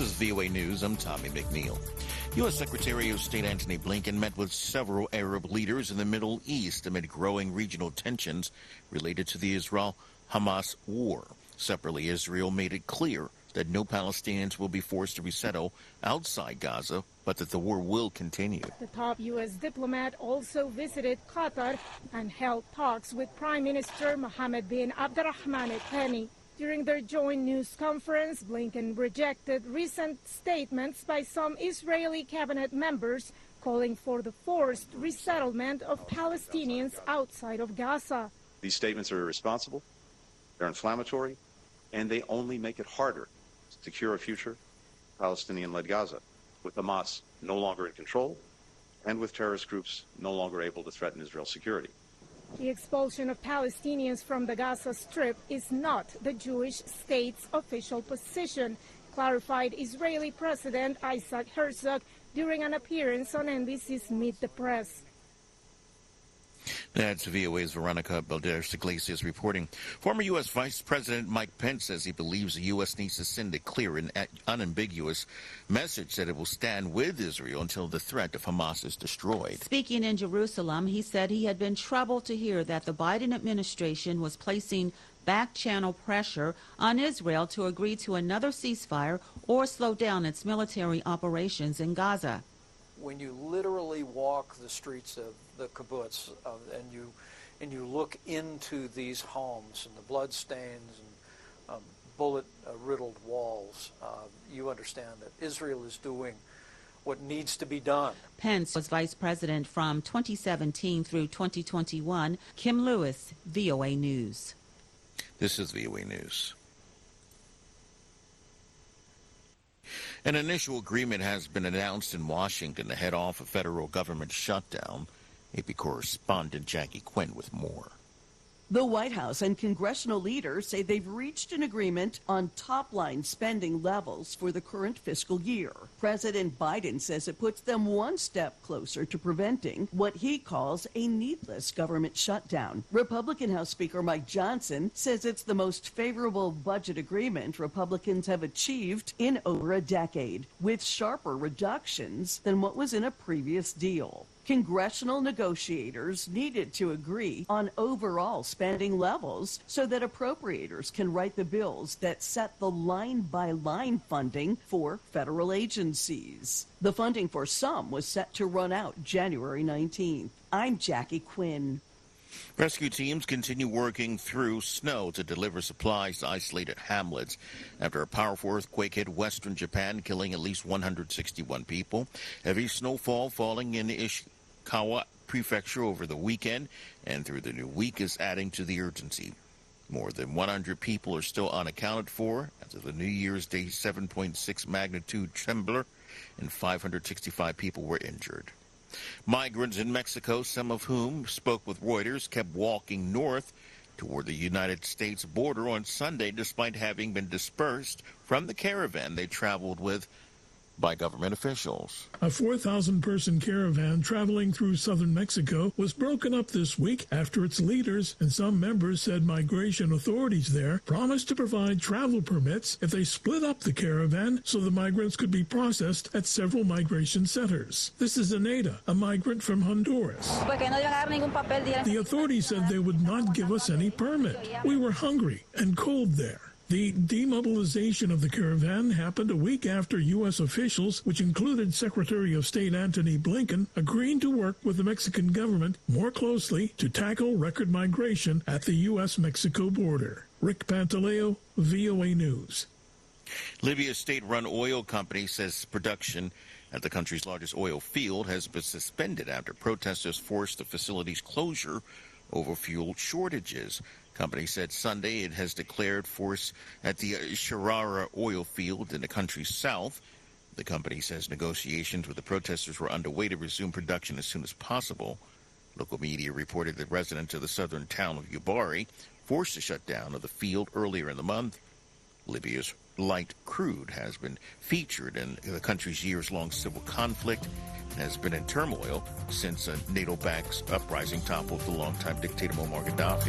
is VOA News. I'm Tommy McNeil. U.S. Secretary of State Antony Blinken met with several Arab leaders in the Middle East amid growing regional tensions related to the Israel-Hamas war. Separately, Israel made it clear that no Palestinians will be forced to resettle outside Gaza, but that the war will continue. The top U.S. diplomat also visited Qatar and held talks with Prime Minister Mohammed bin Abdurrahman al-Thani. During their joint news conference, Blinken rejected recent statements by some Israeli cabinet members calling for the forced resettlement of Palestinians outside of Gaza. These statements are irresponsible, they're inflammatory, and they only make it harder to secure a future Palestinian-led Gaza, with Hamas no longer in control and with terrorist groups no longer able to threaten Israel's security. The expulsion of Palestinians from the Gaza Strip is not the Jewish state's official position, clarified Israeli President Isaac Herzog during an appearance on NBC's Meet the Press. That's VOA's Veronica Balderas-Iglesias reporting. Former U.S. Vice President Mike Pence says he believes the U.S. needs to send a clear and unambiguous message that it will stand with Israel until the threat of Hamas is destroyed. Speaking in Jerusalem, he said he had been troubled to hear that the Biden administration was placing back-channel pressure on Israel to agree to another ceasefire or slow down its military operations in Gaza. When you literally walk the streets of the kibbutz and you look into these homes and the blood stains and bullet-riddled walls, you understand that Israel is doing what needs to be done. Pence was vice president from 2017 through 2021. Kim Lewis, VOA News. This is VOA News. An initial agreement has been announced in Washington to head off a federal government shutdown. AP correspondent Jackie Quinn with more. The White House and congressional leaders say they've reached an agreement on top-line spending levels for the current fiscal year. President Biden says it puts them one step closer to preventing what he calls a needless government shutdown. Republican House Speaker Mike Johnson says it's the most favorable budget agreement Republicans have achieved in over a decade, with sharper reductions than what was in a previous deal. Congressional negotiators needed to agree on overall spending levels so that appropriators can write the bills that set the line-by-line funding for federal agencies. The funding for some was set to run out January 19th. I'm Jackie Quinn. Rescue teams continue working through snow to deliver supplies to isolated hamlets after a powerful earthquake hit western Japan, killing at least 161 people. Heavy snowfall falling in Ishikawa Prefecture over the weekend and through the new week is adding to the urgency. More than 100 people are still unaccounted for after the New Year's Day 7.6 magnitude trembler, and 565 people were injured. Migrants in Mexico, some of whom spoke with Reuters, kept walking north toward the United States border on Sunday despite having been dispersed from the caravan they traveled with by government officials. A 4,000-person caravan traveling through southern Mexico was broken up this week after its leaders and some members said migration authorities there promised to provide travel permits if they split up the caravan so the migrants could be processed at several migration centers. This is Aneda, a migrant from Honduras. The authorities said they would not give us any permit. We were hungry and cold there. The demobilization of the caravan happened a week after U.S. officials, which included Secretary of State Antony Blinken, agreed to work with the Mexican government more closely to tackle record migration at the U.S.-Mexico border. Rick Pantaleo, VOA News. Libya's state-run oil company says production at the country's largest oil field has been suspended after protesters forced the facility's closure over fuel shortages. Company said Sunday it has declared force at the Sharara oil field in the country's south. The company says negotiations with the protesters were underway to resume production as soon as possible. Local media reported that residents of the southern town of Ubari forced the shutdown of the field earlier in the month. Libya's light crude has been featured in the country's years-long civil conflict and has been in turmoil since a NATO-backed uprising toppled the longtime dictator Muammar Gaddafi.